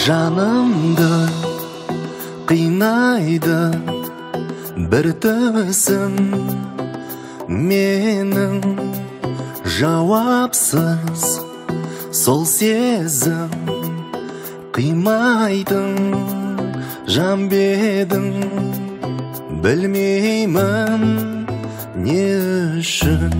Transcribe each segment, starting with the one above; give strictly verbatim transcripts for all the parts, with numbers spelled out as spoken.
Жанымды қинайды бір төсім, менің жауапсыз сол сезім. Қимайтын жан бедің, білмеймін не үшін.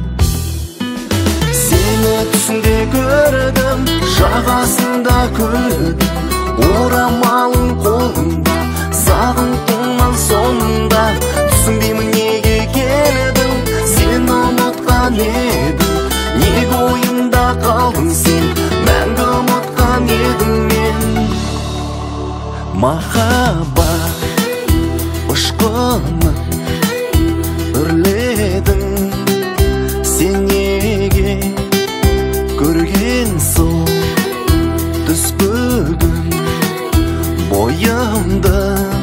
Сені түсінде көрдім, жағасында көлдім, орамалың қолында, сағындым сонында. Түсінбеймін неге келдің, сен ұмытқан едің, неге ойымда қалдың сен, мәңгі ұмытқан едім мен. Махаббат ұшқыны үрледің, сен неге көрген сол түс бүгін бойымды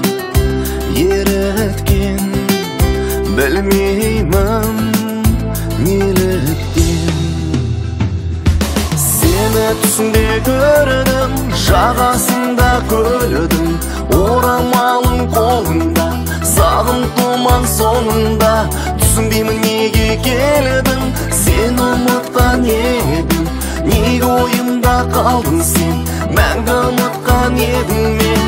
еріткен, білмеймін неліктен. Сені түсінде көрдім, жағасында көлдім, орамалың қолында, сағым тұман соңында. Түсінбеймін неге келдің, сен ұмытқан едің, неге ойымда қалдың сен, мәңгі ұмытқан едің мен.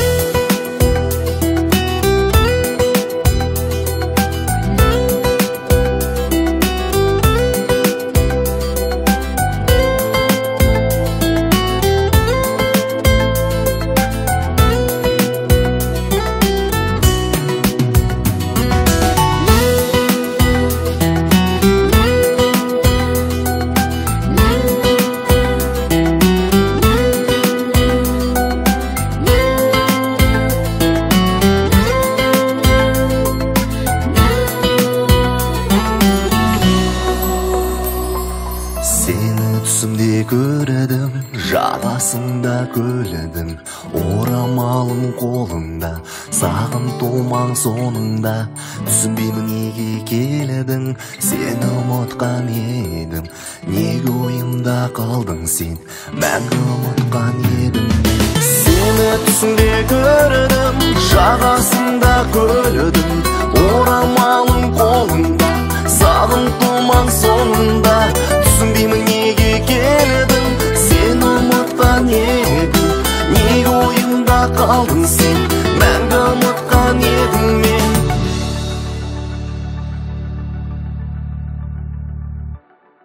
Сені түсімде көрдім, жағасында көлдім, орамалың қолында, сағым тумаң соңында. Түсінбеймін неге келдің, сені ұмытқан едім, неге ойымда қалдың сен, мәңгі ұмытқан едім. Сені түсімде көрдім, жағасында көлдім, орамалың қолында, сағым тумаң соңында. Түсінбеймін неге келдің, сен ұмытқан едің, неге ойымда қалдың сен,